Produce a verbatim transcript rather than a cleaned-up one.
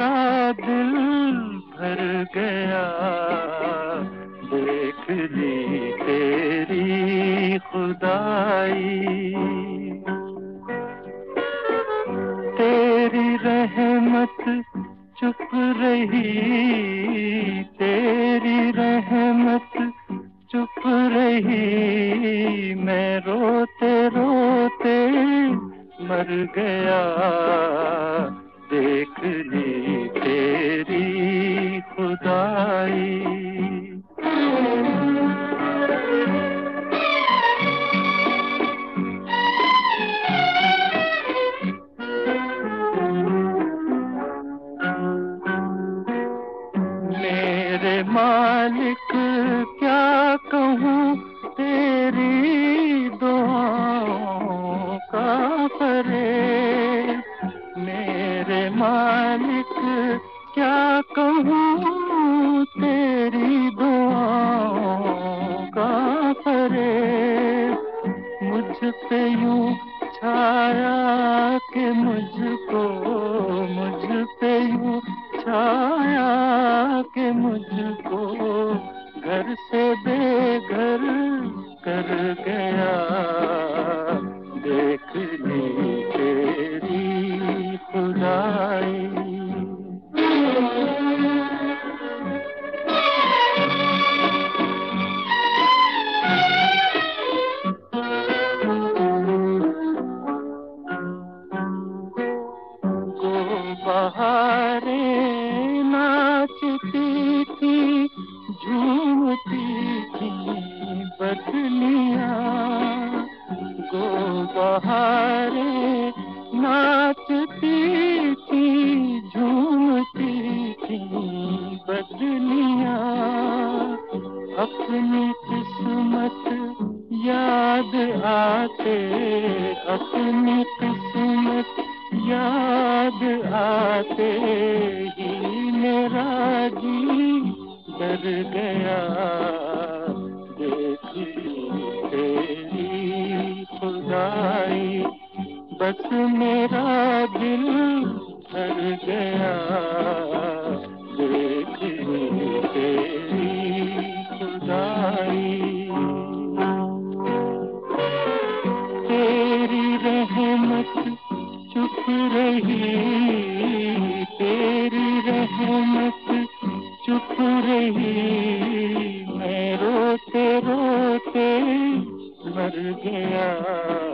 दिल भर गया, देख ली तेरी खुदाई। तेरी रहमत चुप रही, तेरी रहमत चुप रही, मैं रोते रोते मर गया, देख ली तेरी खुदाई। मेरे मालिक क्या कहूँ तेरी दुआओं का फरेब, मेरे मालिक क्या कहूँ तेरी दुआओं का फरेब। मुझ पे यूं छाया कि मुझको, मुझ पे यूं छाया कि मुझको घर से बेघर कर गया, देख ली तेरी खुदाई। बहारें नाचती थी, झूमती थी बदलियां, गो बहारें नाचती थी, झूमती थी बदलियां, अपनी किस्मत याद आते, अपनी किस्मत याद आते ही मेरा जी डर गया, देख ली तेरी खुदाई। बस मेरा दिल भर गया, देख ली तेरी खुदाई। तेरी रहमत चुप रही, तेरी रहमत चुप रही, मैं रोते रोते मर गया,